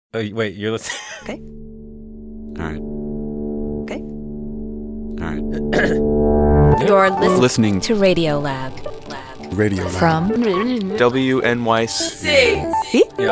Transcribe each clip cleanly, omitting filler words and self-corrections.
Oh, wait, you're listening? Okay. All right. Okay. All right. You're Listening to Radio Lab. Radio Lab. From WNYC. See? Yeah.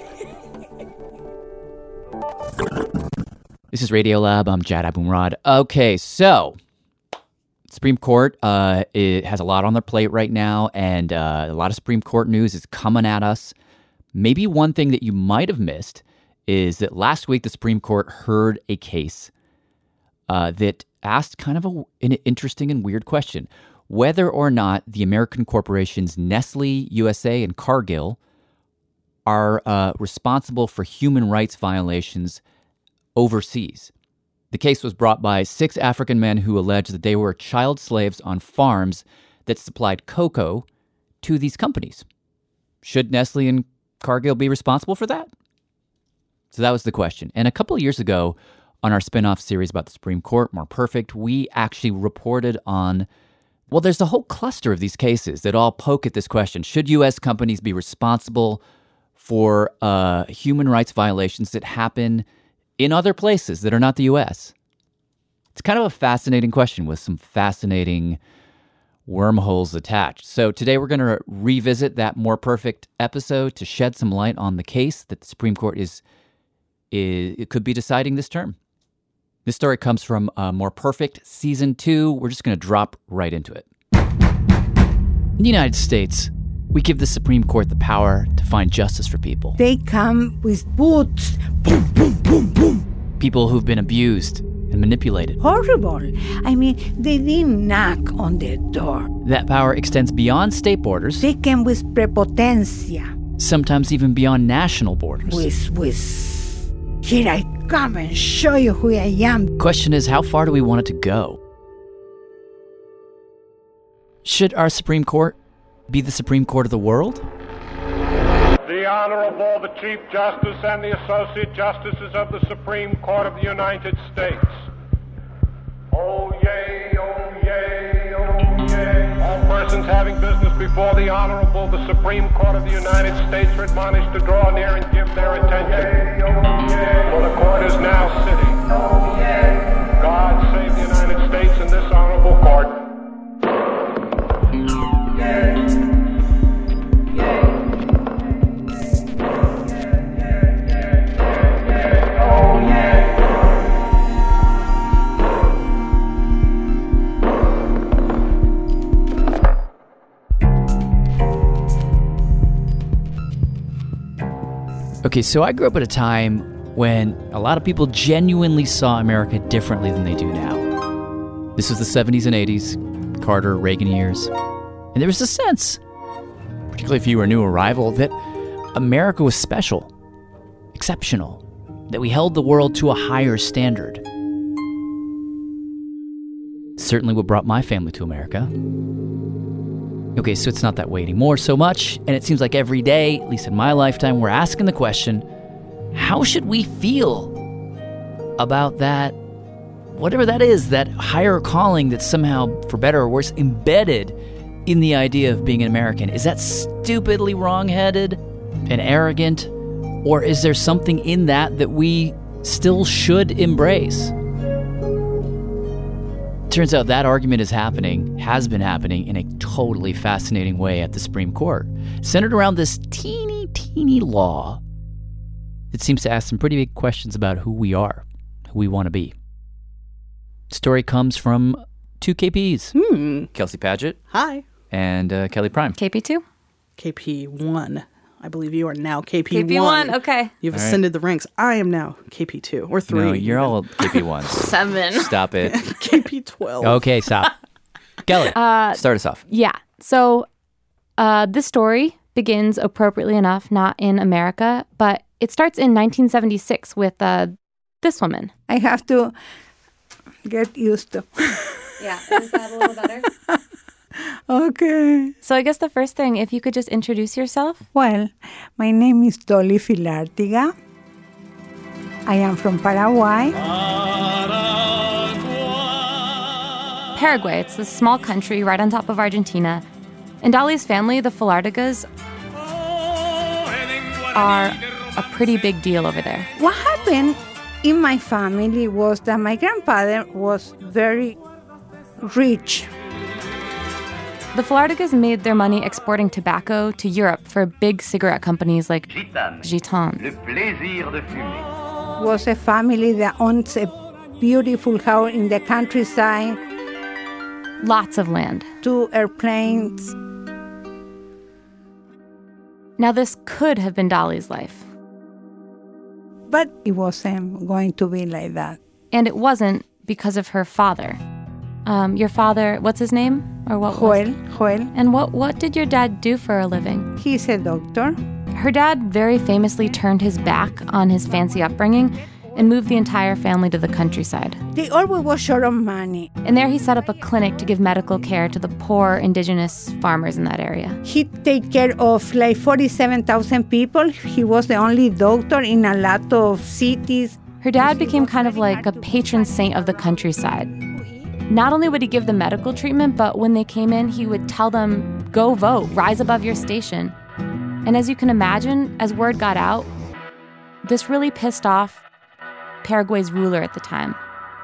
This is Radio Lab. I'm Jad Abumrad. Okay, so Supreme Court it has a lot on their plate right now, and a lot of Supreme Court news is coming at us. Maybe one thing that you might have missed is that last week the Supreme Court heard a case that asked kind of an interesting and weird question. Whether or not the American corporations Nestle, USA, and Cargill are responsible for human rights violations overseas. The case was brought by 6 African men who alleged that they were child slaves on farms that supplied cocoa to these companies. Should Nestle and Cargill be responsible for that? So that was the question. And a couple of years ago, on our spin-off series about the Supreme Court, More Perfect, we actually reported on, well, there's a whole cluster of these cases that all poke at this question. Should U.S. companies be responsible for human rights violations that happen in other places that are not the U.S.? It's kind of a fascinating question with some fascinating wormholes attached. So today we're going to revisit that More Perfect episode to shed some light on the case that the Supreme Court it could be deciding this term. This story comes from More Perfect Season 2. We're just going to drop right into it. In the United States, we give the Supreme Court the power to find justice for people. They come with boots. Boom, boom, boom, boom. People who've been abused and manipulated. Horrible. I mean, they didn't knock on their door. That power extends beyond state borders. They came with prepotencia. Sometimes even beyond national borders. Here I come and show you who I am. Question is, how far do we want it to go? Should our Supreme Court be the Supreme Court of the world? The Honorable, the Chief Justice and the Associate Justices of the Supreme Court of the United States. Oh, yay, oh, yay, oh, yay. All persons having business before the Honorable, the Supreme Court of the United States are admonished to draw near and give their attention. Oh, yay. For the court is now sitting. Oh, yay. God save the United States and this Honorable Court. Okay, so I grew up at a time when a lot of people genuinely saw America differently than they do now. This was the 70s and 80s, Carter, Reagan years. And there was a sense, particularly if you were a new arrival, that America was special, exceptional, that we held the world to a higher standard. Certainly what brought my family to America. Okay, so it's not that way anymore so much, and it seems like every day, at least in my lifetime, we're asking the question, how should we feel about that, whatever that is, that higher calling that's somehow, for better or worse, embedded in the idea of being an American? Is that stupidly wrong-headed and arrogant, or is there something in that we still should embrace? Turns out that argument has been happening in a totally fascinating way at the Supreme Court, centered around this teeny law that seems to ask some pretty big questions about who we are, who we want to be. The story comes from 2 KPs. Kelsey Padgett. Hi. And Kelly Prime. KP2? KP1. I believe you are now KP1. KP1, okay. You've All right. ascended the ranks. I am now KP2 or 3. No, you're all KP1s. 7. Stop it. KP12. Okay, stop. Kelly, start us off. Yeah. So this story begins appropriately enough, not in America, but it starts in 1976 with this woman. I have to get used to. Yeah. Is that a little better? Okay. So I guess the first thing, if you could just introduce yourself. Well, my name is Dolly Filartiga. I am from Paraguay. Paraguay. It's this small country right on top of Argentina. And Dolly's family, the Filartigas, are a pretty big deal over there. What happened in my family was that my grandfather was very rich. The Filartigas made their money exporting tobacco to Europe for big cigarette companies like Gitan. Was a family that owns a beautiful house in the countryside. Lots of land. 2 airplanes. Now, this could have been Dolly's life. But it wasn't going to be like that. And it wasn't because of her father. Your father, what's his name? Or what? Joel. And what did your dad do for a living? He's a doctor. Her dad very famously turned his back on his fancy upbringing and moved the entire family to the countryside. They always were short of money. And there he set up a clinic to give medical care to the poor indigenous farmers in that area. He take care of like 47,000 people. He was the only doctor in a lot of cities. Her dad became kind of like a patron saint of the countryside. Not only would he give them medical treatment, but when they came in, he would tell them, go vote, rise above your station. And as you can imagine, as word got out, this really pissed off Paraguay's ruler at the time,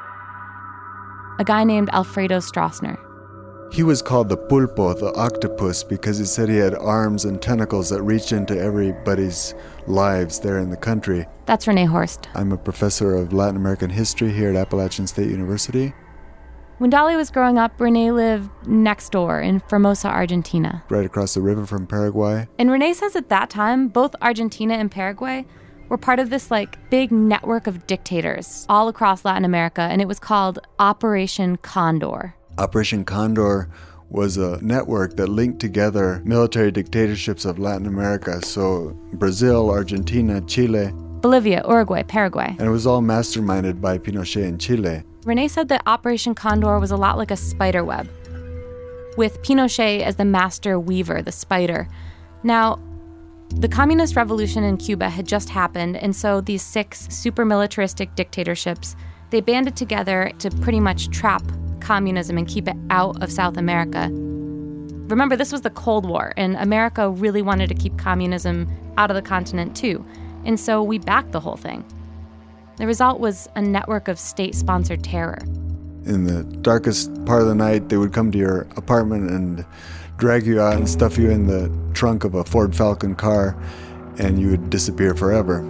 a guy named Alfredo Stroessner. He was called the pulpo, the octopus, because he said he had arms and tentacles that reached into everybody's lives there in the country. That's Renee Horst. I'm a professor of Latin American history here at Appalachian State University. When Dolly was growing up, Renee lived next door in Formosa, Argentina. Right across the river from Paraguay. And Renee says at that time, both Argentina and Paraguay were part of this big network of dictators all across Latin America, and it was called Operation Condor. Operation Condor was a network that linked together military dictatorships of Latin America. So Brazil, Argentina, Chile. Bolivia, Uruguay, Paraguay. And it was all masterminded by Pinochet in Chile. Renee said that Operation Condor was a lot like a spider web, with Pinochet as the master weaver, the spider. Now, the communist revolution in Cuba had just happened, and so these 6 super militaristic dictatorships, they banded together to pretty much trap communism and keep it out of South America. Remember, this was the Cold War, and America really wanted to keep communism out of the continent too, and so we backed the whole thing. The result was a network of state-sponsored terror. In the darkest part of the night, they would come to your apartment and drag you out and stuff you in the trunk of a Ford Falcon car, and you would disappear forever.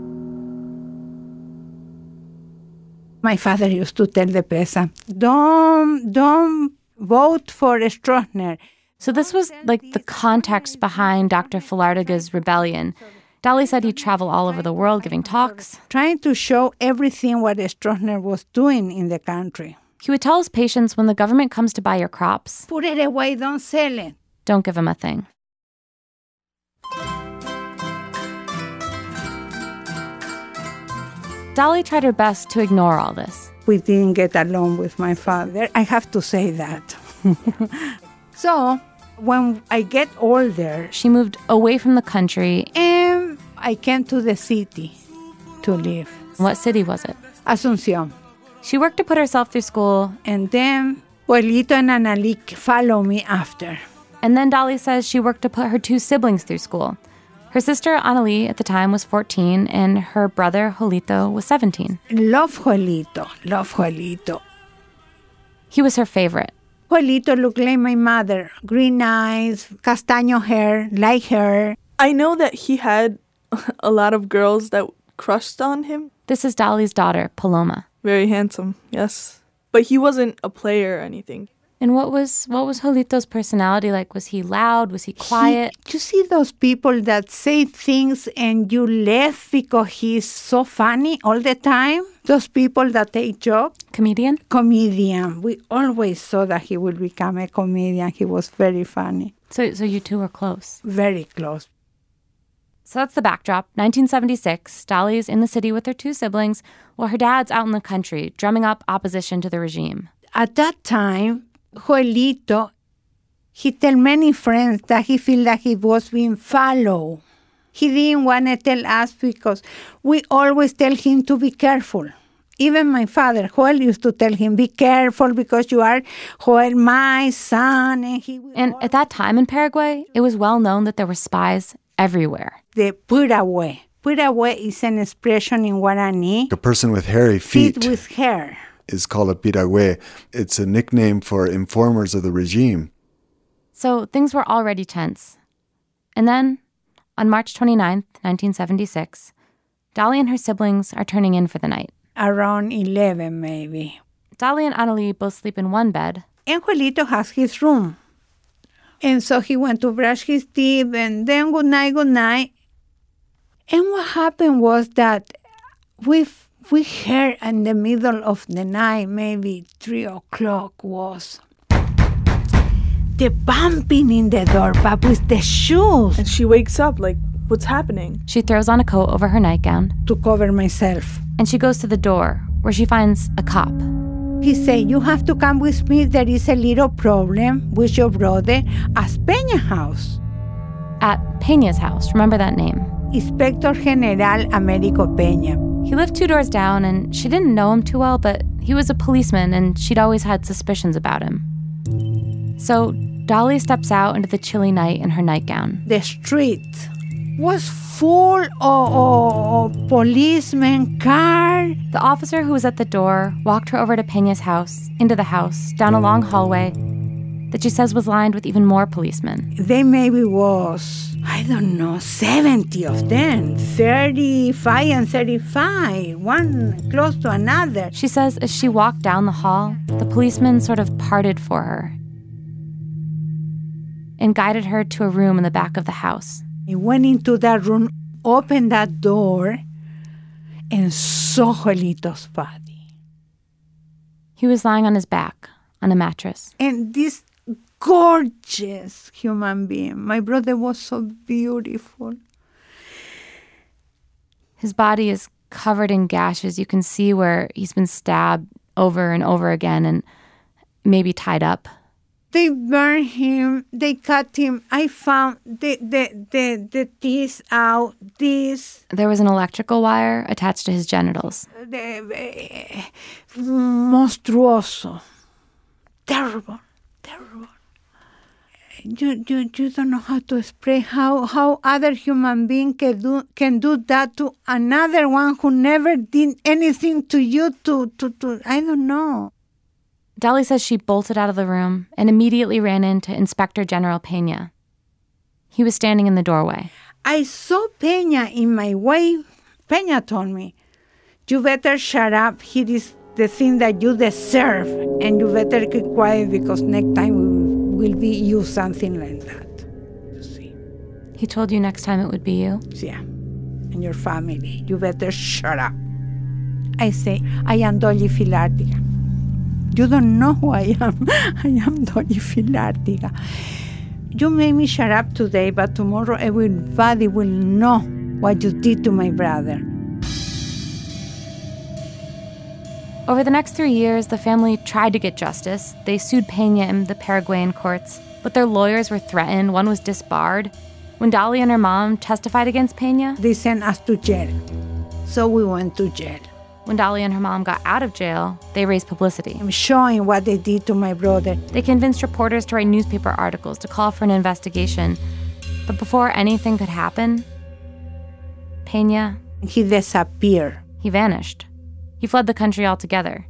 My father used to tell the peasant, don't vote for Stroessner. So this was like the context behind Dr. Filartiga's rebellion. Dolly said he'd travel all over the world giving talks, trying to show everything what Stroessner was doing in the country. He would tell his patients, when the government comes to buy your crops, put it away, don't sell it. Don't give them a thing. Dolly tried her best to ignore all this. We didn't get along with my father. I have to say that. So when I get older, she moved away from the country and I came to the city to live. What city was it? Asunción. She worked to put herself through school. And then Juelito and Analik followed me after. And then Dolly says she worked to put her 2 siblings through school. Her sister, Annalie, at the time was 14, and her brother, Jolito, was 17. Love Juelito. He was her favorite. Juelito looked like my mother. Green eyes, castaño hair, like her. I know that he had a lot of girls that crushed on him. This is Dolly's daughter, Paloma. Very handsome, yes. But he wasn't a player or anything. And what was Jolito's personality like? Was he loud? Was he quiet? You see those people that say things and you laugh because he's so funny all the time? Those people that take jokes? Comedian? Comedian. We always saw that he would become a comedian. He was very funny. So you two were close? Very close. So that's the backdrop. 1976, Dolly's in the city with her 2 siblings, while her dad's out in the country, drumming up opposition to the regime. At that time, Juelito, he tell many friends that he feel that he was being followed. He didn't want to tell us because we always tell him to be careful. Even my father, Joel, used to tell him, be careful because you are, Joel, my son. And at that time in Paraguay, it was well known that there were spies everywhere. They put away. Piragüe is an expression in Guarani. A person with hairy feet With hair. is called a piragüe. It's a nickname for informers of the regime. So things were already tense. And then, on March 29th, 1976, Dolly and her siblings are turning in for the night. Around 11, maybe. Dolly and Annalie both sleep in one bed. And Juelito has his room. And so he went to brush his teeth, and then good night. And what happened was that we heard in the middle of the night, maybe 3 o'clock was, the bumping in the door, Pap, with the shoes. And she wakes up like, what's happening? She throws on a coat over her nightgown. To cover myself. And she goes to the door, where she finds a cop. He said, you have to come with me. There is a little problem with your brother at Peña's house. At Peña's house, remember that name. Inspector General Americo Peña. He lived 2 doors down, and she didn't know him too well, but he was a policeman, and she'd always had suspicions about him. So Dolly steps out into the chilly night in her nightgown. The street was full of policemen, car. The officer who was at the door walked her over to Peña's house, into the house, down a long hallway that she says was lined with even more policemen. They maybe was, 70 of them, 35 and 35, one close to another. She says as she walked down the hall, the policemen sort of parted for her and guided her to a room in the back of the house. He went into that room, opened that door, and saw Juelito's body. He was lying on his back, on a mattress. And this gorgeous human being. My brother was so beautiful. His body is covered in gashes. You can see where he's been stabbed over and over again and maybe tied up. They burned him. They cut him. I found the teeth out. There was an electrical wire attached to his genitals. Monstruoso. Terrible. You don't know how to explain how other human being can do that to another one who never did anything to you. To I don't know. Dolly says she bolted out of the room and immediately ran into Inspector General Peña. He was standing in the doorway. I saw Peña in my way. Peña told me, you better shut up. Here is the thing that you deserve. And you better keep quiet because next time will be you something like that. You see. He told you next time it would be you? Yeah. And your family. You better shut up. I say, I am Dolly Filartiga. You don't know who I am. I am Dolly Filartiga. You made me shut up today, but tomorrow everybody will know what you did to my brother. Over the next 3 years, the family tried to get justice. They sued Peña in the Paraguayan courts, but their lawyers were threatened. One was disbarred. When Dolly and her mom testified against Peña, they sent us to jail. So we went to jail. When Dolly and her mom got out of jail, they raised publicity. I'm showing what they did to my brother. They convinced reporters to write newspaper articles to call for an investigation. But before anything could happen, Peña... he disappeared. He vanished. He fled the country altogether.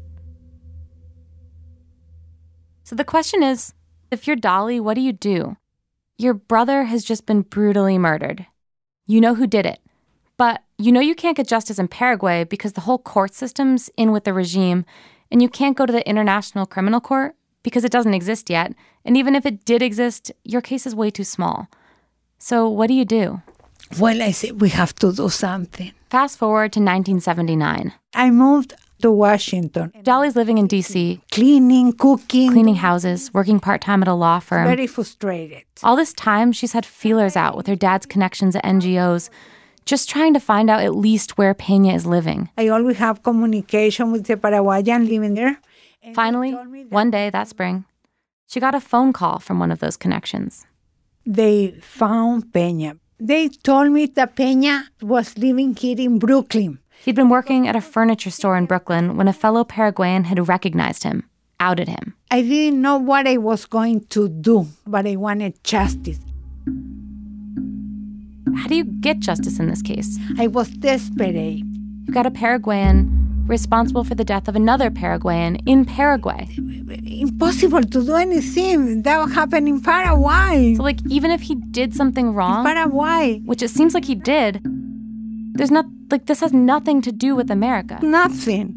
So the question is, if you're Dolly, what do you do? Your brother has just been brutally murdered. You know who did it. But you know you can't get justice in Paraguay because the whole court system's in with the regime, and you can't go to the International Criminal Court because it doesn't exist yet. And even if it did exist, your case is way too small. So what do you do? Well, I said we have to do something. Fast forward to 1979. I moved to Washington. Dolly's living in D.C. Cleaning, cooking. Cleaning houses, working part-time at a law firm. Very frustrated. All this time, she's had feelers out with her dad's connections at NGOs, just trying to find out at least where Peña is living. I always have communication with the Paraguayan living there. Finally, one day that spring, she got a phone call from one of those connections. They found Peña. They told me that Peña was living here in Brooklyn. He'd been working at a furniture store in Brooklyn when a fellow Paraguayan had recognized him, outed him. I didn't know what I was going to do, but I wanted justice. how do you get justice in this case? I was desperate. You've got a Paraguayan responsible for the death of another Paraguayan in Paraguay. Impossible to do anything. That happened in Paraguay. So, like, even if he did something wrong, Paraguay. which it seems like he did, there's not, like, this has nothing to do with America. Nothing.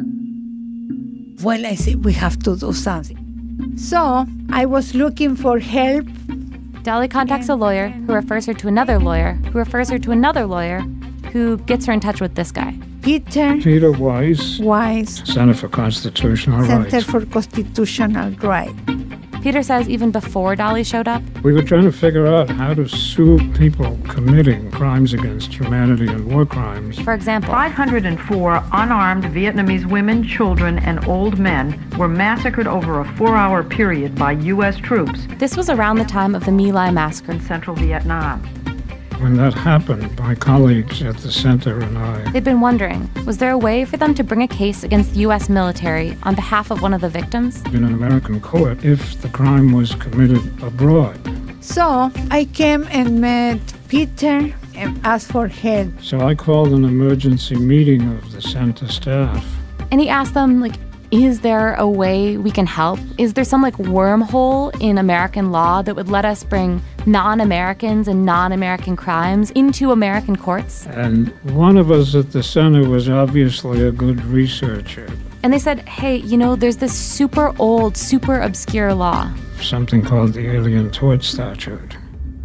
Well, I said, we have to do something. So I was looking for help. Dolly contacts a lawyer who refers her to another lawyer who refers her to another lawyer who gets her in touch with this guy. Peter Wise, Center for Constitutional Rights. Center for Constitutional Rights. Peter says even before Dolly showed up, We were trying to figure out how to sue people committing crimes against humanity and war crimes. for example, 504 unarmed Vietnamese women, children, and old men were massacred over a 4-hour period by U.S. troops this was around the time of the My Lai massacre. in central Vietnam. When that happened, my colleagues at the center and I, They'd been wondering, was there a way for them to bring a case against the U.S. military on behalf of one of the victims? in an American court, if the crime was committed abroad. So I came and met Peter and asked for help. So I called an emergency meeting of the center staff. And he asked them, like, is there a way we can help? Is there some, like, wormhole in American law that would let us bring non-Americans and non-American crimes into American courts? And one of us at the center was obviously a good researcher. And they said, hey, you know, there's this super old, super obscure law. Something called the Alien Tort Statute.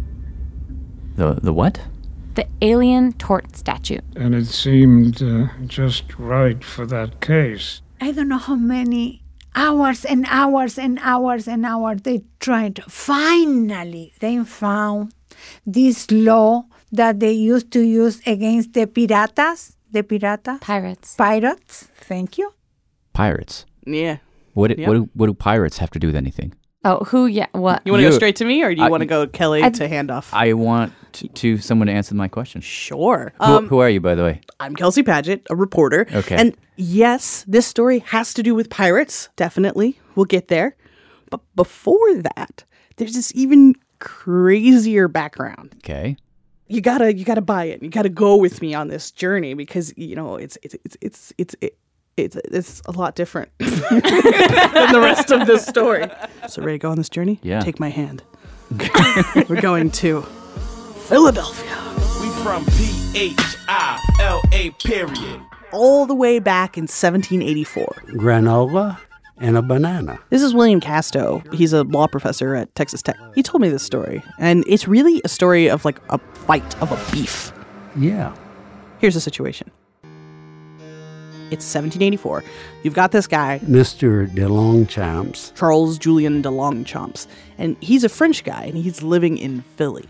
The what? The Alien Tort Statute. And it seemed just right for that case. I don't know how many hours and hours and hours and hours they tried. Finally, they found this law that they used to use against the piratas. The piratas? Pirates. Pirates. Thank you. Pirates. Yeah. What do pirates have to do with anything? Oh, who? Yeah, what? You want to go straight to me, or do you want to go Kelly to handoff? I want someone to answer my question. Sure. Who are you, by the way? I'm Kelsey Padgett, a reporter. Okay. And yes, this story has to do with pirates. Definitely. We'll get there. But before that, there's this even crazier background. Okay. You gotta buy it. You gotta go with me on this journey because you know it's a lot different than the rest of this story. So ready to go on this journey? Yeah. Take my hand. We're going to Philadelphia. We from Phila, period. All the way back in 1784. Granola and a banana. This is William Casto. He's a law professor at Texas Tech. He told me this story, and it's really a story of like a fight, of a beef. Yeah. Here's the situation. It's 1784. You've got this guy, Mr. de Longchamps. Charles Julian de Longchamps, and he's a French guy, and he's living in Philly.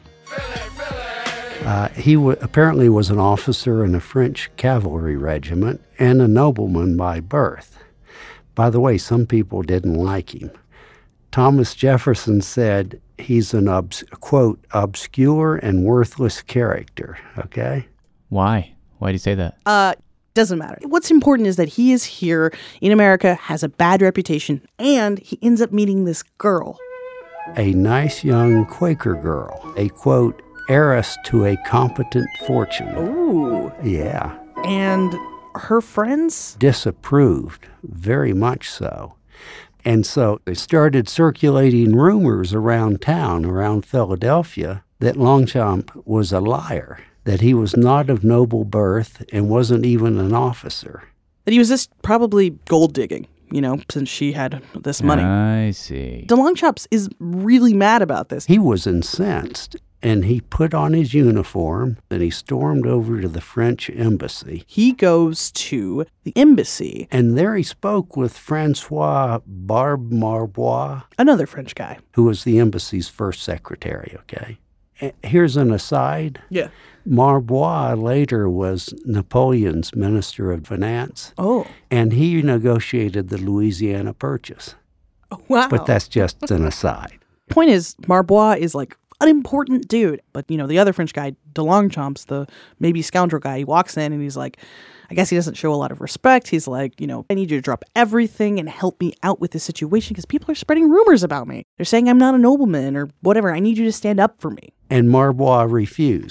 He apparently was an officer in a French cavalry regiment and a nobleman by birth. By the way, some people didn't like him. Thomas Jefferson said he's an, quote, obscure and worthless character, okay? Why? Why do you say that? Doesn't matter. What's important is that he is here in America, has a bad reputation, and he ends up meeting this girl. A nice young Quaker girl, a, quote, heiress to a competent fortune. Ooh. Yeah. And her friends? Disapproved, very much so. And so they started circulating rumors around town, around Philadelphia, that Longchamp was a liar, that he was not of noble birth and wasn't even an officer. That he was just probably gold digging, you know, since she had this money. I see. De Longchamps is really mad about this. He was incensed, and he put on his uniform, and he stormed over to the French embassy. He goes to the embassy. And there he spoke with Francois Barbe Marbois. Another French guy. Who was the embassy's first secretary, okay? Here's an aside. Yeah. Marbois later was Napoleon's Minister of Finance. Oh. And he negotiated the Louisiana Purchase. Oh, wow. But that's just an aside. Point is, Marbois is like an important dude. But, you know, the other French guy, de Longchamps, the maybe scoundrel guy, he walks in and he's like, I guess he doesn't show a lot of respect. He's like, you know, I need you to drop everything and help me out with this situation because people are spreading rumors about me. They're saying I'm not a nobleman or whatever. I need you to stand up for me. And Marbois refused.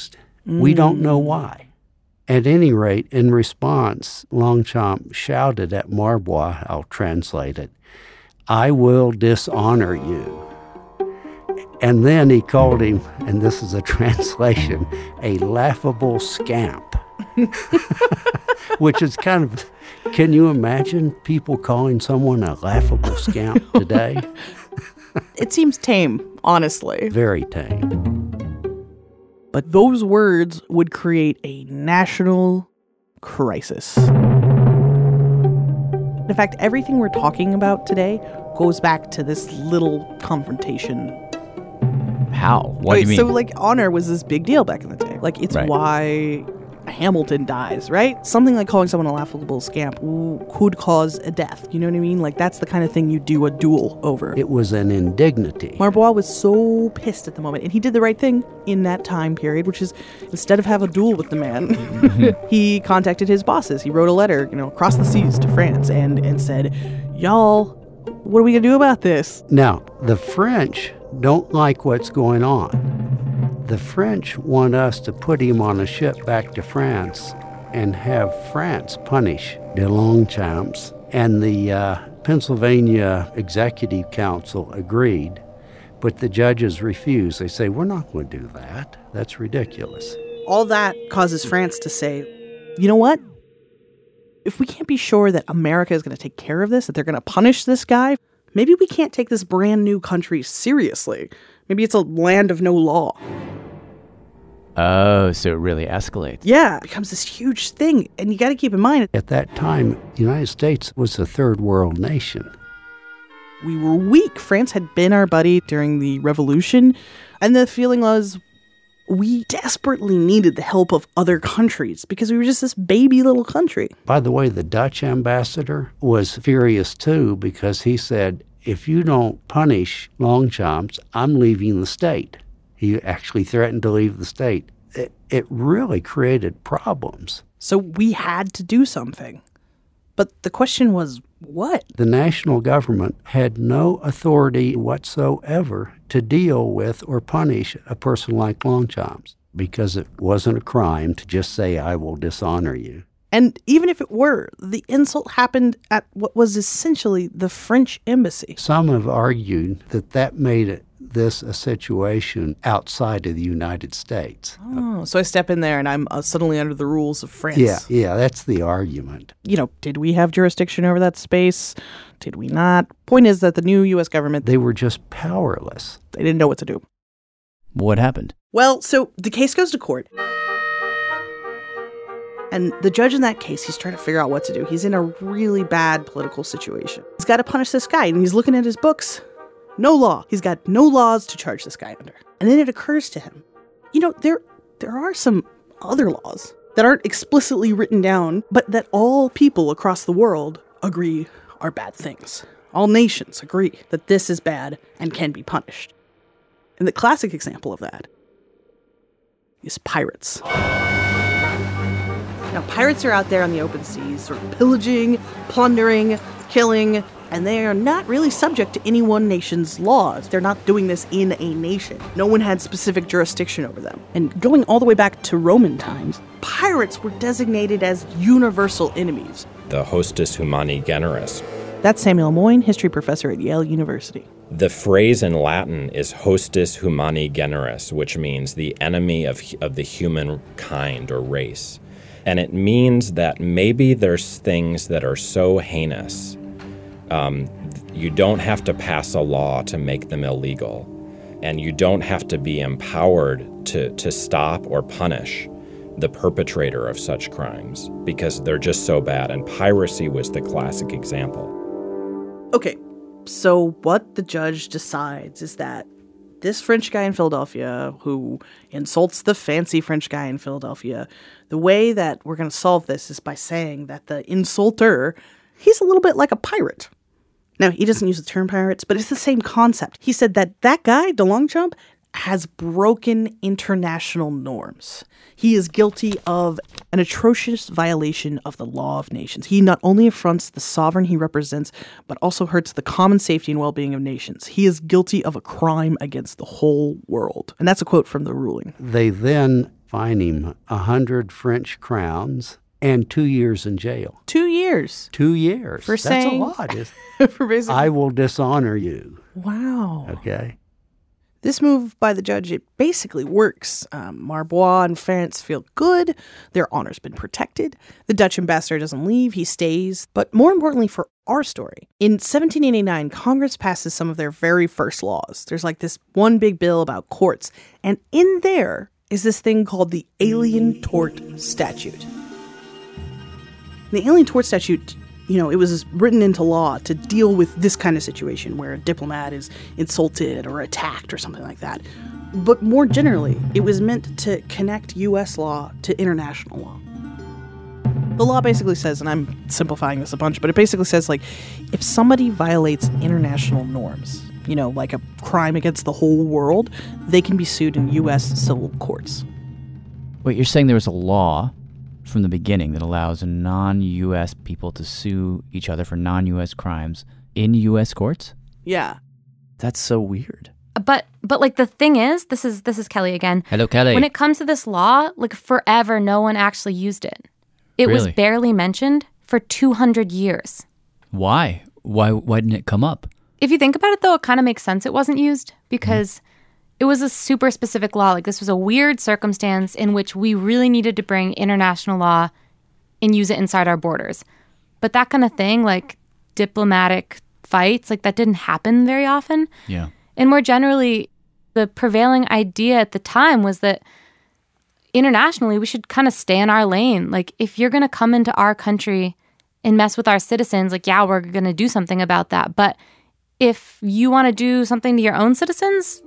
We don't know why. At any rate, in response, Longchamp shouted at Marbois, I'll translate it, "I will dishonor you." And then he called him, and this is a translation, a laughable scamp. Which is kind of, can you imagine people calling someone a laughable scamp today? It seems tame, honestly. Very tame. But those words would create a national crisis. In fact, everything we're talking about today goes back to this little confrontation. How? What do you mean? So, like, honor was this big deal back in the day. Like, it's why Hamilton dies, right? Something like calling someone a laughable scamp could cause a death. You know what I mean? Like, that's the kind of thing you do a duel over. It was an indignity. Marbois was so pissed at the moment, and he did the right thing in that time period, which is instead of have a duel with the man, he contacted his bosses. He wrote a letter, across the seas to France and said, y'all, what are we going to do about this? Now, the French don't like what's going on. The French want us to put him on a ship back to France and have France punish the Longchamps. And the Pennsylvania Executive Council agreed, but the judges refused. They say, we're not going to do that. That's ridiculous. All that causes France to say, you know what? If we can't be sure that America is going to take care of this, that they're going to punish this guy, maybe we can't take this brand new country seriously. Maybe it's a land of no law. Oh, so it really escalates. Yeah, it becomes this huge thing. And you got to keep in mind, at that time, the United States was a third world nation. We were weak. France had been our buddy during the Revolution. And the feeling was we desperately needed the help of other countries because we were just this baby little country. By the way, the Dutch ambassador was furious too because he said, if you don't punish Longchamps, I'm leaving the state. He actually threatened to leave the state. It really created problems. So we had to do something. But the question was, what? The national government had no authority whatsoever to deal with or punish a person like Longchamps because it wasn't a crime to just say, I will dishonor you. And even if it were, the insult happened at what was essentially the French embassy. Some have argued that made this a situation outside of the United States. Oh, so I step in there and I'm suddenly under the rules of France. Yeah, that's the argument. Did we have jurisdiction over that space? Did we not? Point is that the new U.S. government... They were just powerless. They didn't know what to do. What happened? Well, so the case goes to court. And the judge in that case, he's trying to figure out what to do. He's in a really bad political situation. He's got to punish this guy, and he's looking at his books. No law. He's got no laws to charge this guy under. And then it occurs to him, there are some other laws that aren't explicitly written down, but that all people across the world agree are bad things. All nations agree that this is bad and can be punished. And the classic example of that is pirates. Now, pirates are out there on the open seas, sort of pillaging, plundering, killing, and they are not really subject to any one nation's laws. They're not doing this in a nation. No one had specific jurisdiction over them. And going all the way back to Roman times, pirates were designated as universal enemies. The hostis humani generis. That's Samuel Moyne, history professor at Yale University. The phrase in Latin is hostis humani generis, which means the enemy of the human kind or race. And it means that maybe there's things that are so heinous, you don't have to pass a law to make them illegal. And you don't have to be empowered to stop or punish the perpetrator of such crimes because they're just so bad. And piracy was the classic example. Okay, so what the judge decides is that this French guy in Philadelphia who insults the fancy French guy in Philadelphia, the way that we're going to solve this is by saying that the insulter, he's a little bit like a pirate. Now, he doesn't use the term pirates, but it's the same concept. He said that guy, de Longchamp, has broken international norms. He is guilty of an atrocious violation of the law of nations. He not only affronts the sovereign he represents, but also hurts the common safety and well-being of nations. He is guilty of a crime against the whole world. And that's a quote from the ruling. They then fine him 100 French crowns and 2 years in jail. 2 years? 2 years. For That's saying, a lot. for basically, I will dishonor you. Wow. Okay. This move by the judge, it basically works. Marbois and France feel good. Their honor's been protected. The Dutch ambassador doesn't leave. He stays. But more importantly for our story, in 1789, Congress passes some of their very first laws. There's like this one big bill about courts. And in there is this thing called the Alien Tort Statute. The Alien Tort Statute, it was written into law to deal with this kind of situation where a diplomat is insulted or attacked or something like that. But more generally, it was meant to connect U.S. law to international law. The law basically says, and I'm simplifying this a bunch, but it basically says, like, if somebody violates international norms, like a crime against the whole world, they can be sued in U.S. civil courts. Wait, you're saying there was a law from the beginning that allows non-U.S. people to sue each other for non-U.S. crimes in U.S. courts? Yeah. That's so weird. But like the thing is, this is Kelly again. Hello, Kelly. When it comes to this law, like forever, no one actually used it. It Really? was barely mentioned for 200 years. Why? Why didn't it come up? If you think about it, though, it kind of makes sense it wasn't used because it was a super specific law. Like this was a weird circumstance in which we really needed to bring international law and use it inside our borders. But that kind of thing, like diplomatic fights, like that didn't happen very often. Yeah. And more generally, the prevailing idea at the time was that internationally, we should kind of stay in our lane. Like, if you're going to come into our country and mess with our citizens, like, yeah, we're going to do something about that. But if you want to do something to your own citizens,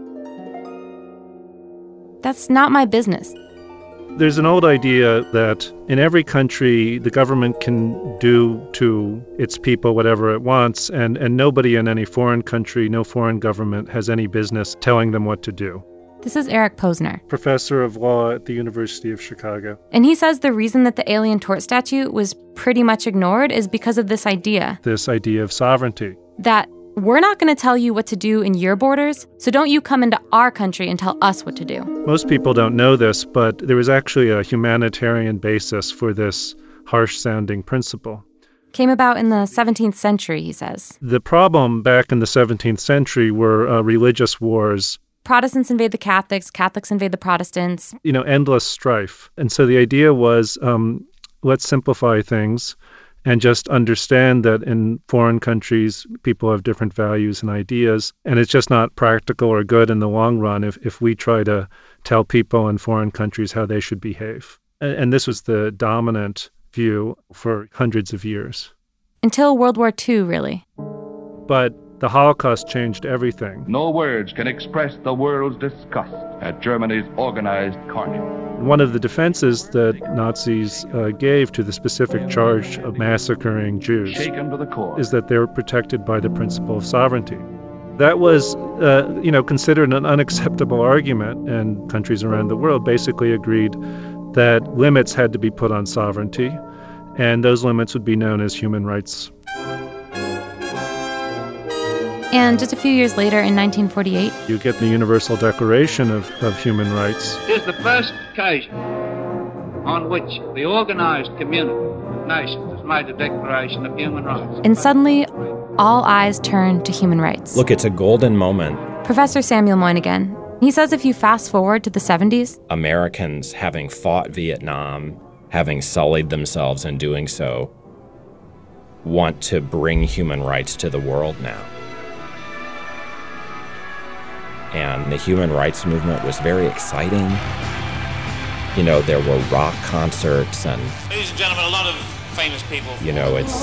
that's not my business. There's an old idea that in every country, the government can do to its people whatever it wants, and nobody in any foreign country, no foreign government, has any business telling them what to do. This is Eric Posner, professor of law at the University of Chicago. And he says the reason that the Alien Tort Statute was pretty much ignored is because of this idea. This idea of sovereignty. That we're not going to tell you what to do in your borders, so don't you come into our country and tell us what to do. Most people don't know this, but there was actually a humanitarian basis for this harsh-sounding principle. Came about in the 17th century, he says. The problem back in the 17th century were religious wars. Protestants invade the Catholics, Catholics invade the Protestants. Endless strife. And so the idea was, let's simplify things and just understand that in foreign countries, people have different values and ideas, and it's just not practical or good in the long run if we try to tell people in foreign countries how they should behave. And this was the dominant view for hundreds of years. Until World War II, really. But the Holocaust changed everything. No words can express the world's disgust at Germany's organized carnage. One of the defenses that Nazis gave to the specific charge of massacring Jews Shaken to the core. is that they were protected by the principle of sovereignty. That was, considered an unacceptable argument, and countries around the world basically agreed that limits had to be put on sovereignty, and those limits would be known as human rights. And just a few years later, in 1948, you get the Universal Declaration of Human Rights. It is the first occasion on which the organized community of nations has made a Declaration of Human Rights. And suddenly, all eyes turn to human rights. Look, it's a golden moment. Professor Samuel Moynihan, he says if you fast forward to the 70s, Americans, having fought Vietnam, having sullied themselves in doing so, want to bring human rights to the world now. And the human rights movement was very exciting. There were rock concerts and... Ladies and gentlemen, a lot of famous people. It's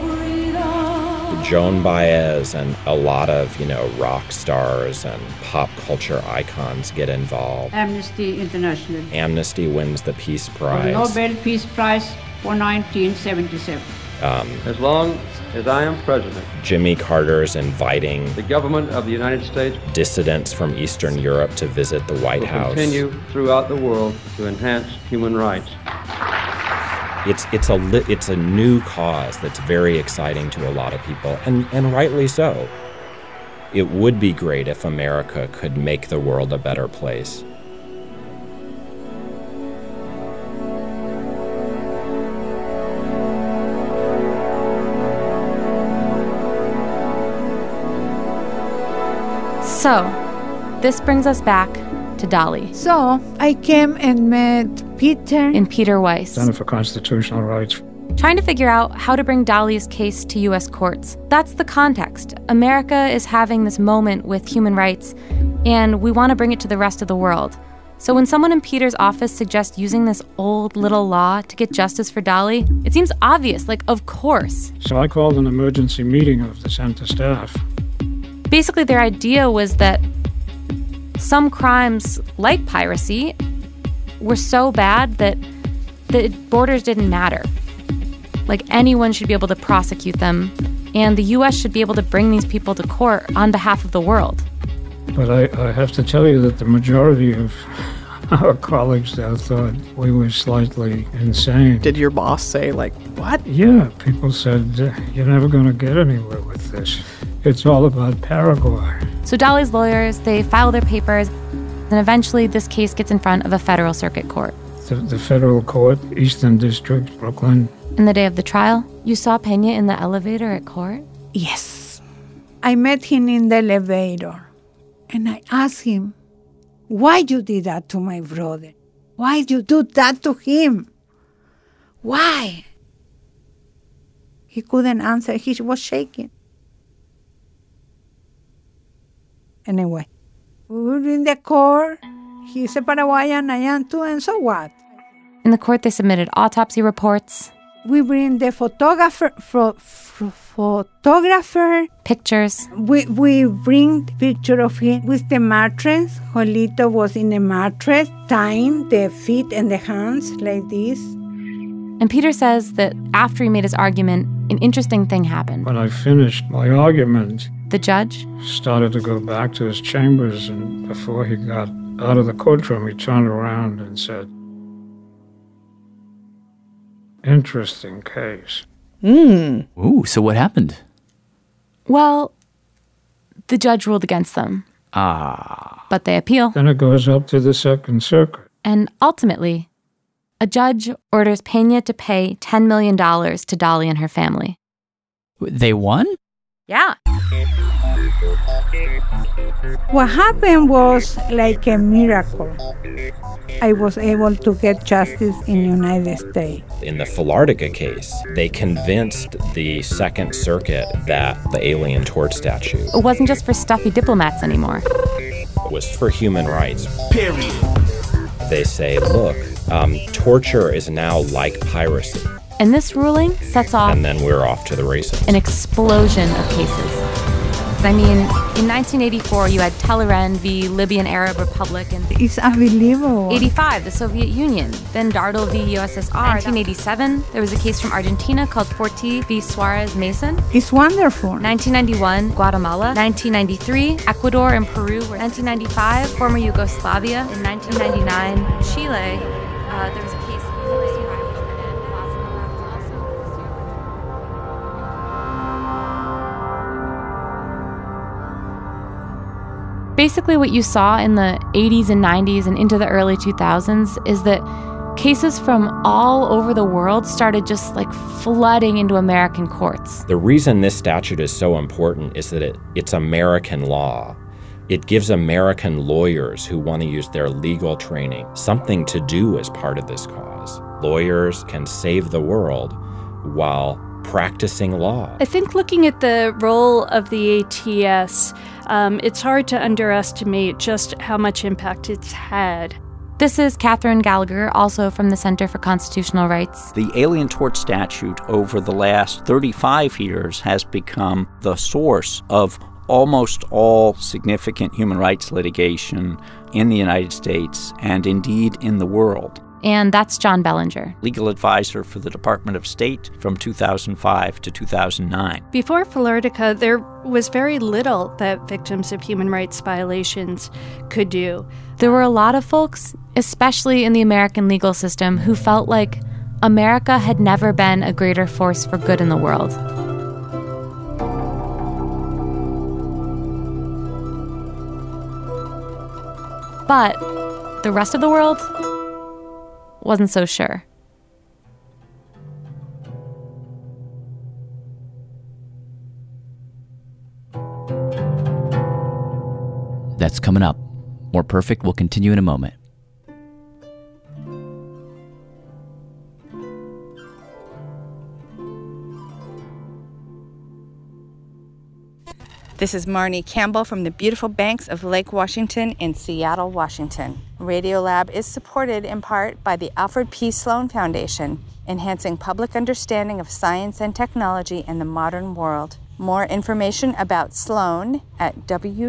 Joan Baez and a lot of, rock stars and pop culture icons get involved. Amnesty International. Amnesty wins the Peace Prize. The Nobel Peace Prize for 1977. As long as I am president, Jimmy Carter's inviting the government of the United States, dissidents from Eastern Europe to visit the White House. Continue throughout the world to enhance human rights. It's a new cause that's very exciting to a lot of people, and rightly so. It would be great if America could make the world a better place. So, this brings us back to Dolly. So I came and met Peter. And Peter Weiss. Center for Constitutional Rights. Trying to figure out how to bring Dolly's case to U.S. courts. That's the context. America is having this moment with human rights, and we want to bring it to the rest of the world. So when someone in Peter's office suggests using this old little law to get justice for Dolly, it seems obvious, like, of course. So I called an emergency meeting of the center staff. Basically, their idea was that some crimes, like piracy, were so bad that the borders didn't matter. Like, anyone should be able to prosecute them, and the U.S. should be able to bring these people to court on behalf of the world. But I have to tell you that the majority of our colleagues there thought we were slightly insane. Did your boss say, like, what? Yeah, people said, you're never going to get anywhere with this. It's all about Paraguay. So Dolly's lawyers, they file their papers, and eventually this case gets in front of a federal circuit court. The federal court, Eastern District, Brooklyn. In the day of the trial, you saw Pena in the elevator at court? Yes. I met him in the elevator, and I asked him, why you did that to my brother? Why you do that to him? Why? He couldn't answer. He was shaking. Anyway, we were in the court. He's a Paraguayan, I am too, and so what? In the court, they submitted autopsy reports. We bring the photographer, pictures. We bring the picture of him with the mattress. Joelito was in a mattress, tying the feet and the hands like this. And Peter says that after he made his argument, an interesting thing happened. When I finished my argument, the judge started to go back to his chambers, and before he got out of the courtroom, he turned around and said, interesting case. Ooh, so what happened? Well, the judge ruled against them. But they appeal. Then it goes up to the Second Circuit. And ultimately, a judge orders Pena to pay $10 million to Dolly and her family. They won? Yeah. What happened was like a miracle. I was able to get justice in the United States. In the Filartica case, they convinced the Second Circuit that the Alien Tort Statute It wasn't just for stuffy diplomats anymore. was for human rights. Period. They say, look, torture is now like piracy. And this ruling sets off And then we're off to the races. an explosion of cases. I mean, in 1984, you had Talleyrand v. Libyan Arab Republic, and it's unbelievable. 85, the Soviet Union, then Dardo v. USSR. 1987, there was a case from Argentina called Forti v. Suarez Mason. It's wonderful. 1991, Guatemala. 1993, Ecuador and Peru. 1995, former Yugoslavia. In 1999, Chile. There was a case. Basically, what you saw in the 80s and 90s and into the early 2000s is that cases from all over the world started just like flooding into American courts. The reason this statute is so important is that it's American law. It gives American lawyers who want to use their legal training something to do as part of this cause. Lawyers can save the world while practicing law. I think looking at the role of the ATS, it's hard to underestimate just how much impact it's had. This is Catherine Gallagher, also from the Center for Constitutional Rights. The Alien Tort Statute over the last 35 years has become the source of almost all significant human rights litigation in the United States and indeed in the world. And that's John Bellinger, legal advisor for the Department of State from 2005 to 2009. Before Filartica, there was very little that victims of human rights violations could do. There were a lot of folks, especially in the American legal system, who felt like America had never been a greater force for good in the world. But the rest of the world wasn't so sure. That's coming up. More Perfect will continue in a moment. This is Marnie Campbell from the beautiful banks of Lake Washington in Seattle, Washington. Radiolab is supported in part by the Alfred P. Sloan Foundation, enhancing public understanding of science and technology in the modern world. More information about Sloan at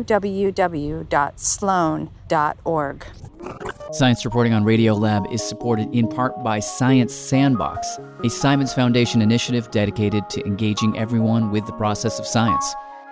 www.sloan.org. Science reporting on Radiolab is supported in part by Science Sandbox, a Simons Foundation initiative dedicated to engaging everyone with the process of science.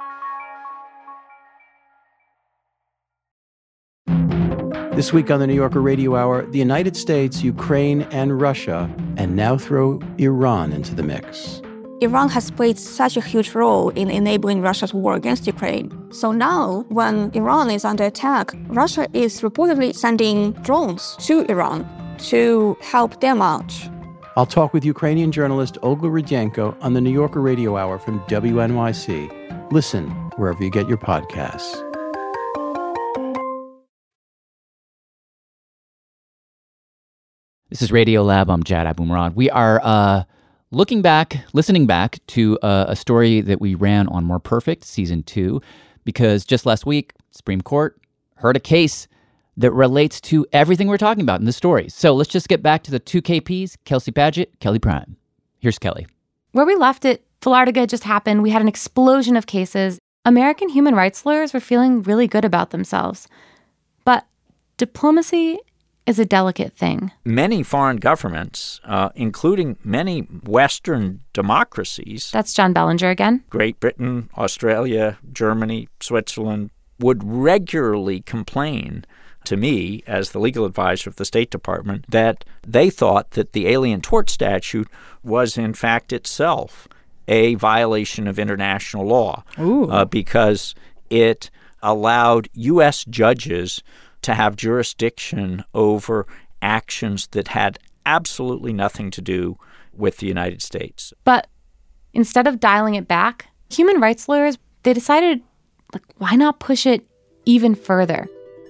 This week on the New Yorker Radio Hour, the United States, Ukraine, and Russia, and now throw Iran into the mix. Iran has played such a huge role in enabling Russia's war against Ukraine. So now, when Iran is under attack, Russia is reportedly sending drones to Iran to help them out. I'll talk with Ukrainian journalist Olga Rudyenko on the New Yorker Radio Hour from WNYC. Listen wherever you get your podcasts. This is Radiolab. I'm Jad Abumrad. We are listening back to a story that we ran on More Perfect, Season 2, because just last week, Supreme Court heard a case that relates to everything we're talking about in the story. So let's just get back to the two KPs, Kelsey Padgett, Kelly Prime. Here's Kelly. Where we left it, Philartiga just happened. We had an explosion of cases. American human rights lawyers were feeling really good about themselves. But diplomacy is a delicate thing. Many foreign governments, including many Western democracies— That's John Bellinger again. Great Britain, Australia, Germany, Switzerland— would regularly complain to me, as the legal advisor of the State Department, that they thought that the Alien Tort Statute was in fact itself a violation of international law because it allowed U.S. judges to have jurisdiction over actions that had absolutely nothing to do with the United States. But instead of dialing it back, human rights lawyers, they decided, why not push it even further?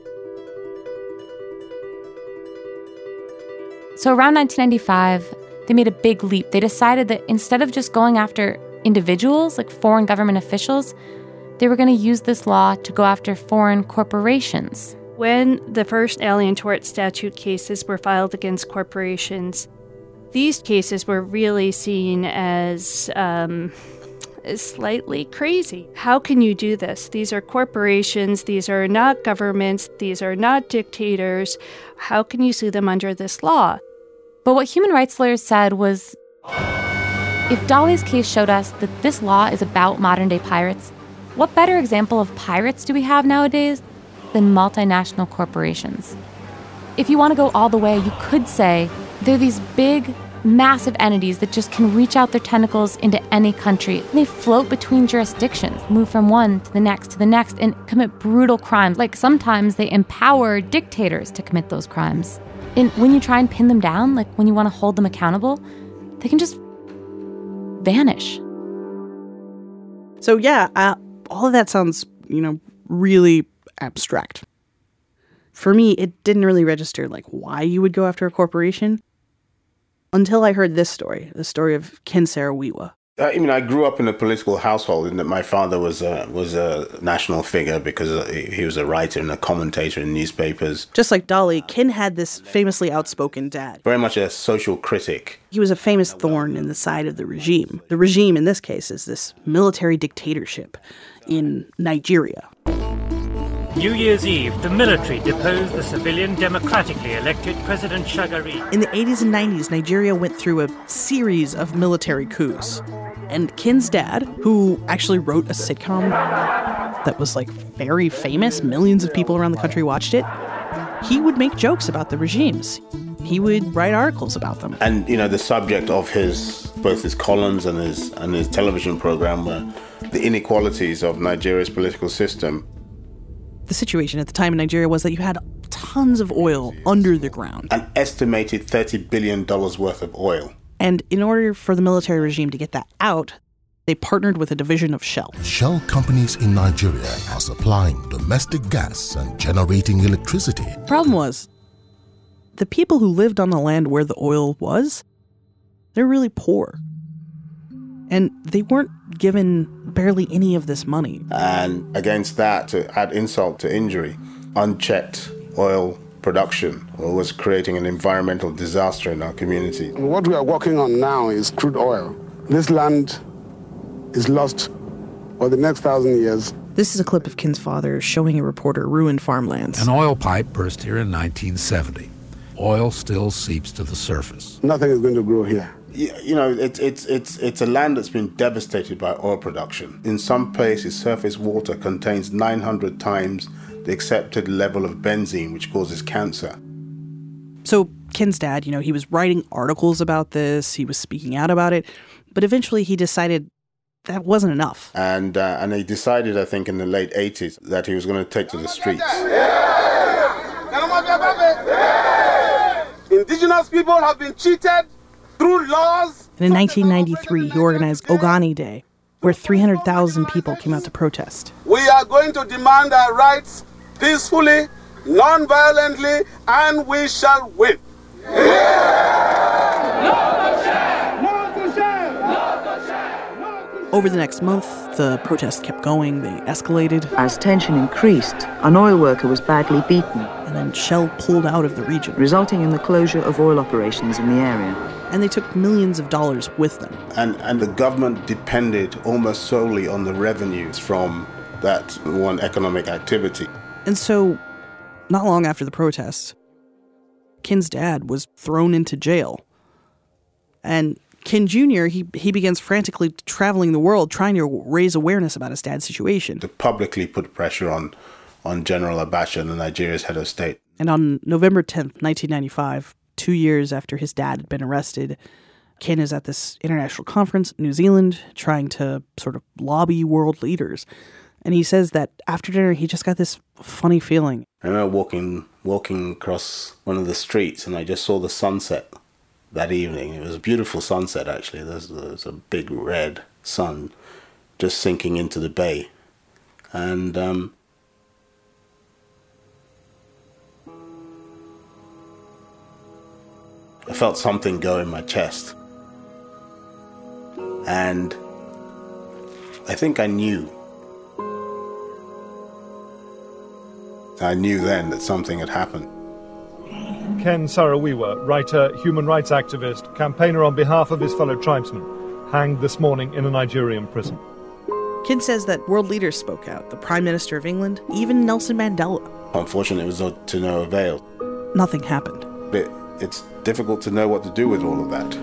So around 1995, they made a big leap. They decided that instead of just going after individuals, like foreign government officials, they were going to use this law to go after foreign corporations. When the first Alien Tort Statute cases were filed against corporations, these cases were really seen as slightly crazy. How can you do this? These are corporations. These are not governments. These are not dictators. How can you sue them under this law? But what human rights lawyers said was, if Dolly's case showed us that this law is about modern-day pirates, what better example of pirates do we have nowadays than multinational corporations? If you want to go all the way, you could say they're these big, massive entities that just can reach out their tentacles into any country. They float between jurisdictions, move from one to the next, and commit brutal crimes. Like sometimes they empower dictators to commit those crimes. And when you try and pin them down, like when you want to hold them accountable, they can just vanish. So yeah, all of that sounds, really abstract. For me, it didn't really register why you would go after a corporation until I heard this story, the story of Ken Saro-Wiwa. I grew up in a political household in that my father was a national figure because he was a writer and a commentator in newspapers. Just like Dolly, Ken had this famously outspoken dad. Very much a social critic. He was a famous thorn in the side of the regime. The regime in this case is this military dictatorship in Nigeria. New Year's Eve, the military deposed the civilian democratically elected President Shagari. In the 80s and 90s, Nigeria went through a series of military coups. And Ken's dad, who actually wrote a sitcom that was very famous, millions of people around the country watched it, he would make jokes about the regimes. He would write articles about them. And, the subject of both his columns and his television program were the inequalities of Nigeria's political system. The situation at the time in Nigeria was that you had tons of oil under the ground. An estimated $30 billion worth of oil. And in order for the military regime to get that out, They partnered with a division of Shell. Shell companies in Nigeria are supplying domestic gas and generating electricity. Problem was, the people who lived on the land where the oil was, they're really poor. And they weren't given barely any of this money. And against that, to add insult to injury, unchecked oil production was creating an environmental disaster in our community. What we are working on now is crude oil. This land is lost for the next 1,000 years. This is a clip of Ken's father showing a reporter ruined farmlands. An oil pipe burst here in 1970. Oil still seeps to the surface. Nothing is going to grow here. You know, it's a land that's been devastated by oil production. In some places, surface water contains 900 times the accepted level of benzene, which causes cancer. So Ken's dad, he was writing articles about this. He was speaking out about it. But eventually he decided that wasn't enough. And he decided, I think, in the late 80s that he was going to take to the streets. Indigenous people have been cheated through laws. And in 1993, he organized Ogani Day, where 300,000 people came out to protest. We are going to demand our rights peacefully, non-violently, and we shall win. Over the next month, the protests kept going. They escalated. As tension increased, an oil worker was badly beaten. And then Shell pulled out of the region, resulting in the closure of oil operations in the area. And they took millions of dollars with them. And the government depended almost solely on the revenues from that one economic activity. And so, not long after the protests, Ken's dad was thrown into jail. And Ken Jr., he begins frantically traveling the world trying to raise awareness about his dad's situation. To publicly put pressure on General Abacha, the Nigeria's head of state. And on November 10th, 1995, 2 years after his dad had been arrested, Ken is at this international conference in New Zealand trying to sort of lobby world leaders. And he says that after dinner, he just got this funny feeling. I remember walking across one of the streets and I just saw the sunset that evening. It was a beautiful sunset, actually. There's a big red sun just sinking into the bay. And I felt something go in my chest. And I think I knew. I knew then that something had happened. Ken Saro-Wiwa, writer, human rights activist, campaigner on behalf of his fellow tribesmen, hanged this morning in a Nigerian prison. Ken says that world leaders spoke out, the Prime Minister of England, even Nelson Mandela. Unfortunately, it was to no avail. Nothing happened. It's difficult to know what to do with all of that.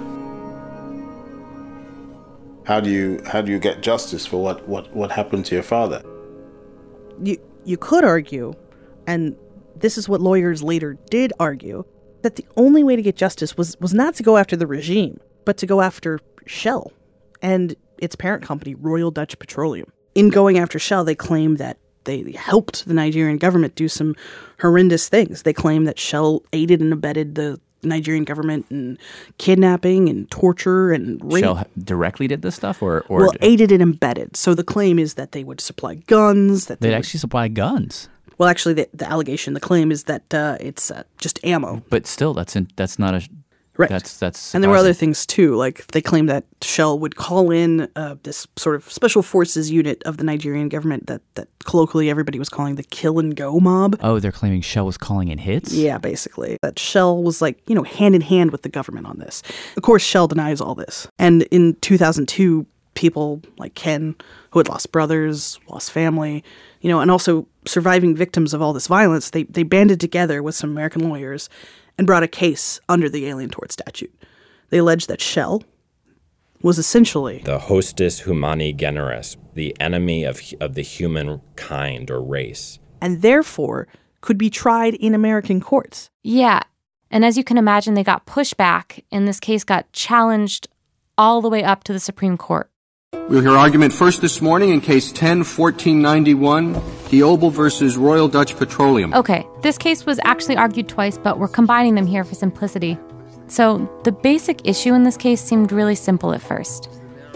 How do you get justice for what happened to your father? You could argue, and this is what lawyers later did argue, that the only way to get justice was not to go after the regime, but to go after Shell and its parent company, Royal Dutch Petroleum. In going after Shell, they claim that they helped the Nigerian government do some horrendous things. They claim that Shell aided and abetted the Nigerian government in kidnapping and torture and rape. Shell directly did this stuff? Or well, aided and abetted. So the claim is that they would supply guns. That they'd actually supply guns? Well, actually, the allegation, the claim is that it's just ammo. But still, that's not a... Right. That's and there were other things, too. Like, they claim that Shell would call in this sort of special forces unit of the Nigerian government that colloquially everybody was calling the kill and go mob. Oh, they're claiming Shell was calling in hits? Yeah, basically. That Shell was hand in hand with the government on this. Of course, Shell denies all this. And in 2002, people like Ken, who had lost brothers, lost family, and also surviving victims of all this violence, they banded together with some American lawyers and brought a case under the Alien Tort Statute. They alleged that Shell was essentially the hostis humani generis, the enemy of the human kind or race, and therefore could be tried in American courts. Yeah, and as you can imagine, they got pushback, and this case got challenged all the way up to the Supreme Court. We'll hear argument first this morning in Case 10-1491, Diobel versus Royal Dutch Petroleum. Okay, this case was actually argued twice, but we're combining them here for simplicity. So the basic issue in this case seemed really simple at first.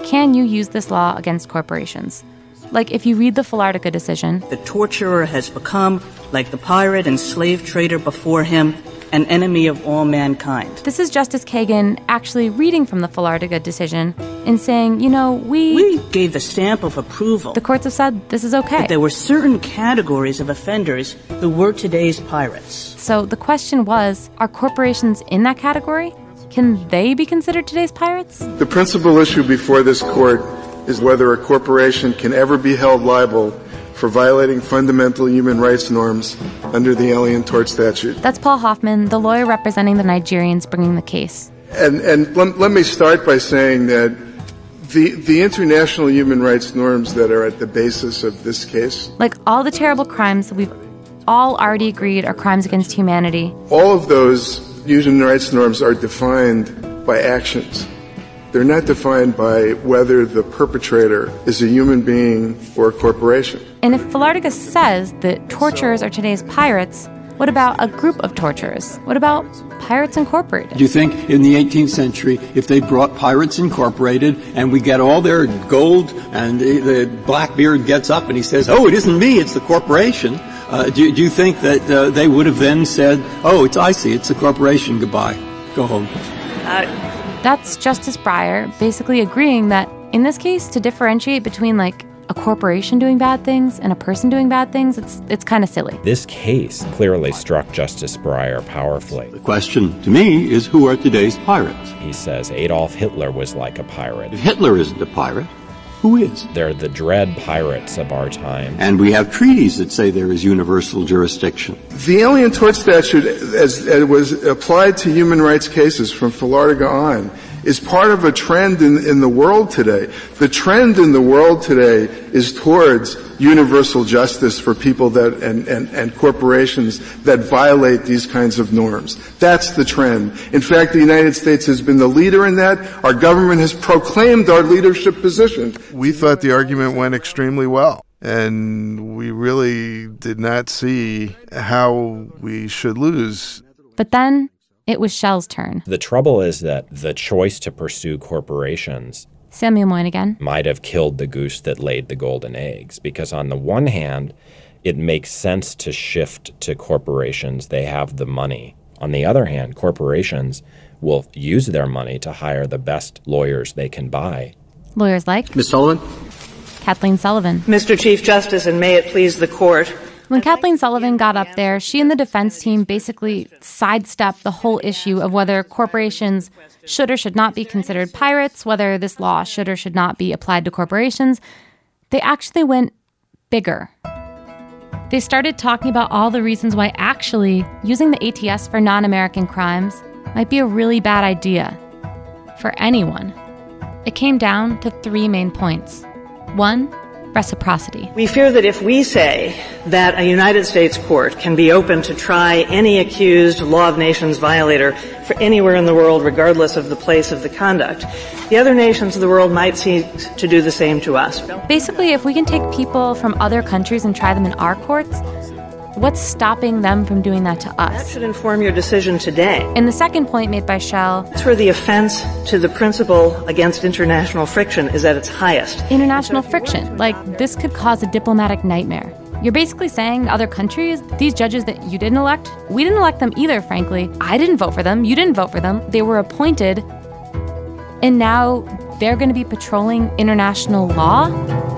can you use this law against corporations? Like if you read the Filartica decision, the torturer has become, like the pirate and slave trader before him, an enemy of all mankind. This is Justice Kagan actually reading from the Filartica decision and saying, we gave the stamp of approval. The courts have said this is okay. But there were certain categories of offenders who were today's pirates. So the question was, are corporations in that category? Can they be considered today's pirates? The principal issue before this court is whether a corporation can ever be held liable for violating fundamental human rights norms under the Alien Tort Statute. That's Paul Hoffman, the lawyer representing the Nigerians bringing the case. And let me start by saying that the international human rights norms that are at the basis of this case, like all the terrible crimes that we've all already agreed are crimes against humanity, all of those human rights norms are defined by actions. They're not defined by whether the perpetrator is a human being or a corporation. And if Filartica says that torturers are today's pirates, what about a group of torturers? What about Pirates Incorporated? Do you think in the 18th century, if they brought Pirates Incorporated and we get all their gold and the Blackbeard gets up and he says, oh, it isn't me, it's the corporation, do you think that they would have then said, oh, I see, it's the corporation, goodbye, go home? That's Justice Breyer basically agreeing that in this case, to differentiate between like a corporation doing bad things and a person doing bad things, it's kind of silly. This case clearly struck Justice Breyer powerfully. The question to me is, who are today's pirates? He says Adolf Hitler was like a pirate. If Hitler isn't a pirate, who is? They're the dread pirates of our time. And we have treaties that say there is universal jurisdiction. The Alien Tort Statute, as it was applied to human rights cases from Filartica on, is part of a trend in the world today. The trend in the world today is towards universal justice for people that and corporations that violate these kinds of norms. That's the trend. In fact, the United States has been the leader in that. Our government has proclaimed our leadership position. We thought the argument went extremely well, and we really did not see how we should lose. But then it was Shell's turn. The trouble is that the choice to pursue corporations, Samuel Moynihan, might have killed the goose that laid the golden eggs, because on the one hand, it makes sense to shift to corporations. They have the money. On the other hand, corporations will use their money to hire the best lawyers they can buy. Lawyers like? Ms. Sullivan? Kathleen Sullivan. Mr. Chief Justice, and may it please the court, when Kathleen Sullivan got up there, she and the defense team basically sidestepped the whole issue of whether corporations should or should not be considered pirates, whether this law should or should not be applied to corporations. They actually went bigger. They started talking about all the reasons why actually using the ATS for non-American crimes might be a really bad idea for anyone. It came down to 3 main points. 1, reciprocity. We fear that if we say that a United States court can be open to try any accused law of nations violator for anywhere in the world, regardless of the place of the conduct, the other nations of the world might seek to do the same to us. Basically, if we can take people from other countries and try them in our courts, what's stopping them from doing that to us? That should inform your decision today. And the second point made by Shell, that's where the offense to the principle against international friction is at its highest. International friction. Like, this could cause a diplomatic nightmare. You're basically saying to other countries, these judges that you didn't elect, we didn't elect them either, frankly. I didn't vote for them. You didn't vote for them. They were appointed. And now they're going to be patrolling international law?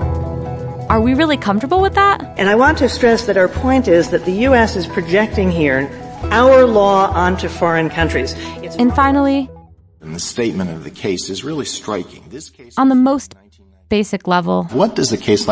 Are we really comfortable with that? And I want to stress that our point is that the U.S. is projecting here our law onto foreign countries. And finally, and the statement of the case is really striking. This case, on the most basic level, what business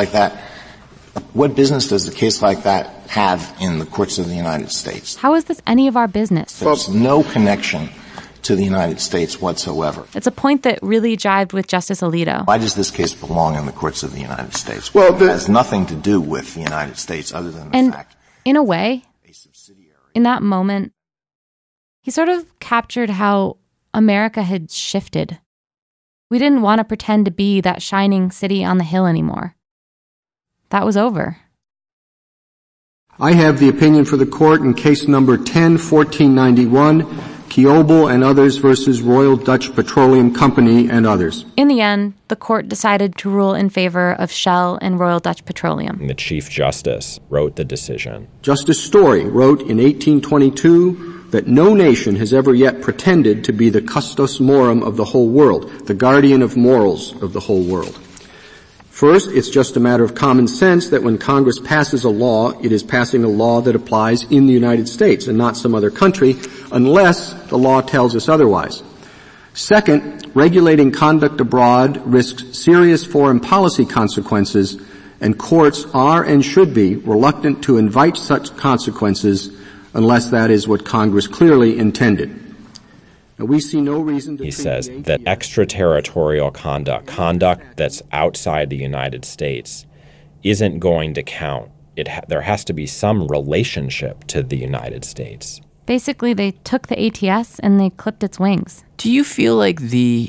does a case like that have in the courts of the United States? How is this any of our business? There's no connection to the United States whatsoever. It's a point that really jived with Justice Alito. Why does this case belong in the courts of the United States? Well, it has nothing to do with the United States other than the fact. In a way, in that moment, he sort of captured how America had shifted. We didn't want to pretend to be that shining city on the hill anymore. That was over. I have the opinion for the court in case number 10-1491, Kiobel and others versus Royal Dutch Petroleum Company and others. In the end, the court decided to rule in favor of Shell and Royal Dutch Petroleum. The Chief Justice wrote the decision. Justice Story wrote in 1822 that no nation has ever yet pretended to be the custos morum of the whole world, the guardian of morals of the whole world. First, it's just a matter of common sense that when Congress passes a law, it is passing a law that applies in the United States and not some other country, unless the law tells us otherwise. Second, regulating conduct abroad risks serious foreign policy consequences, and courts are and should be reluctant to invite such consequences unless that is what Congress clearly intended. Now, we see no reason to He says that extraterritorial conduct that's outside the United States, isn't going to count. There has to be some relationship to the United States. Basically, they took the ATS and they clipped its wings. Do you feel like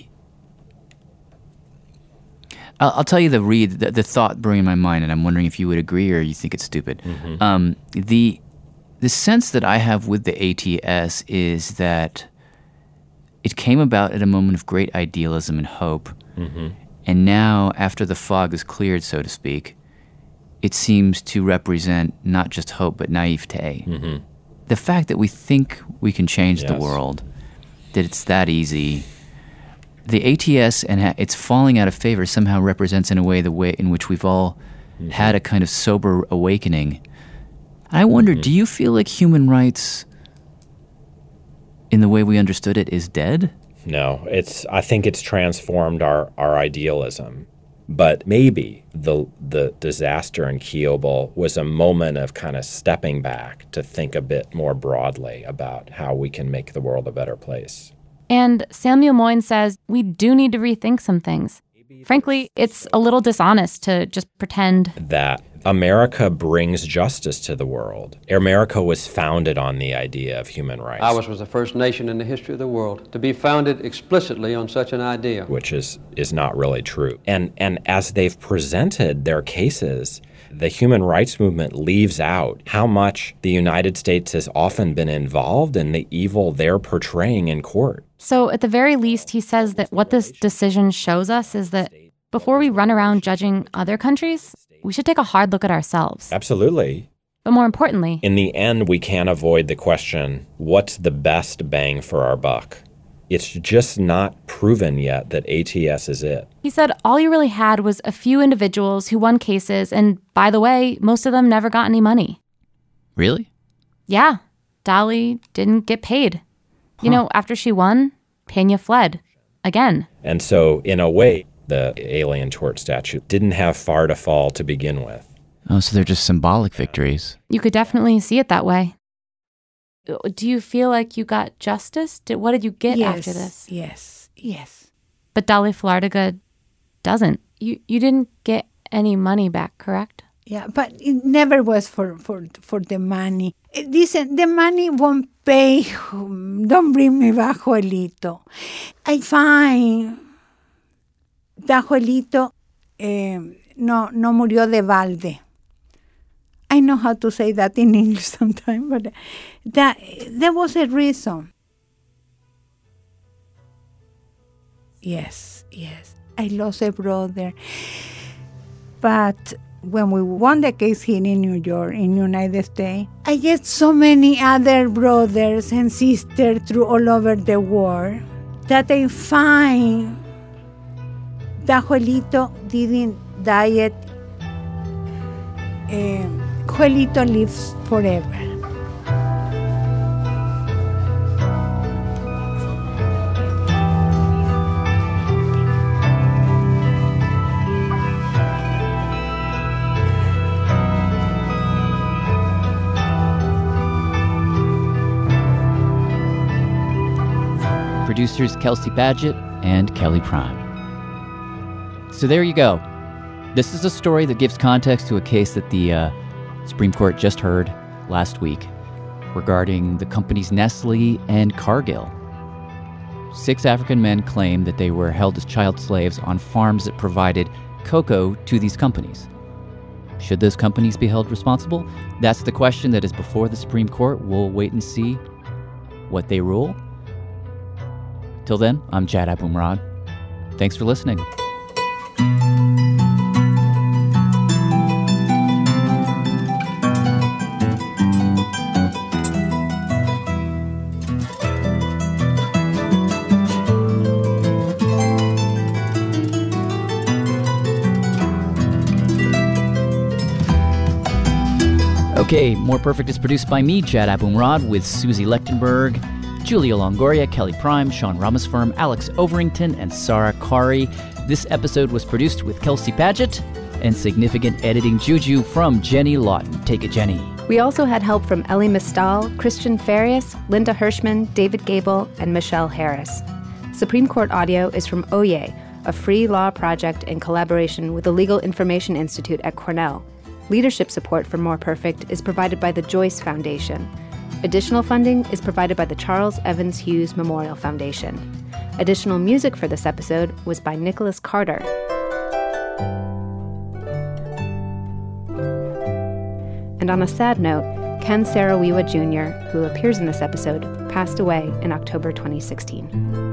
I'll tell you the thought brewing in my mind, and I'm wondering if you would agree or you think it's stupid. Mm-hmm. The sense that I have with the ATS is that it came about at a moment of great idealism and hope. Mm-hmm. And now, after the fog is cleared, so to speak, it seems to represent not just hope, but naivete. Mm-hmm. The fact that we think we can change the world, that it's that easy. The ATS and its falling out of favor somehow represents in a way the way in which we've all had a kind of sober awakening. I wonder, do you feel like human rights, in the way we understood it, is dead? No, I think it's transformed our idealism. But maybe the disaster in Kiobel was a moment of kind of stepping back to think a bit more broadly about how we can make the world a better place. And Samuel Moyn says we do need to rethink some things. Frankly, it's a little dishonest to just pretend that America brings justice to the world. America was founded on the idea of human rights. Ours was the first nation in the history of the world to be founded explicitly on such an idea. Which is not really true. And as they've presented their cases, the human rights movement leaves out how much the United States has often been involved in the evil they're portraying in court. So at the very least, he says that what this decision shows us is that before we run around judging other countries, we should take a hard look at ourselves. Absolutely. But more importantly, in the end, we can't avoid the question, what's the best bang for our buck? It's just not proven yet that ATS is it. He said all you really had was a few individuals who won cases, and by the way, most of them never got any money. Really? Yeah. Dolly didn't get paid. You know, after she won, Pena fled. Again. And so, in a way, the Alien Tort Statute didn't have far to fall to begin with. Oh, so they're just symbolic victories. You could definitely see it that way. Do you feel like you got justice? What did you get after this? Yes. But Dolly Filartiga doesn't. You didn't get any money back, correct? Yeah, but it never was for the money. Listen, the money won't pay. Don't bring me back Joelito. I find that Joelito no murió de balde. I know how to say that in English sometimes, but there was a reason. Yes. I lost a brother. But when we won the case here in New York, in United States, I get so many other brothers and sisters through all over the world that I find that Joelito didn't die. Joelito lives forever. Producers Kelsey Padgett and Kelly Prime. So there you go. This is a story that gives context to a case that the Supreme Court just heard last week regarding the companies Nestle and Cargill. 6 African men claim that they were held as child slaves on farms that provided cocoa to these companies. Should those companies be held responsible? That's the question that is before the Supreme Court. We'll wait and see what they rule. Till then, I'm Jad Abumrad. Thanks for listening. Okay, More Perfect is produced by me, Jad Abumrad, with Susie Lechtenberg, Julia Longoria, Kelly Prime, Sean Ramaswamy, Alex Overington, and Sarah Kari. This episode was produced with Kelsey Padgett and significant editing juju from Jenny Lawton. Take it, Jenny. We also had help from Ellie Mistal, Christian Farias, Linda Hirschman, David Gable, and Michelle Harris. Supreme Court audio is from Oye, a free law project in collaboration with the Legal Information Institute at Cornell. Leadership support for More Perfect is provided by the Joyce Foundation. Additional funding is provided by the Charles Evans Hughes Memorial Foundation. Additional music for this episode was by Nicholas Carter. And on a sad note, Ken Sarawiwa Jr., who appears in this episode, passed away in October 2016.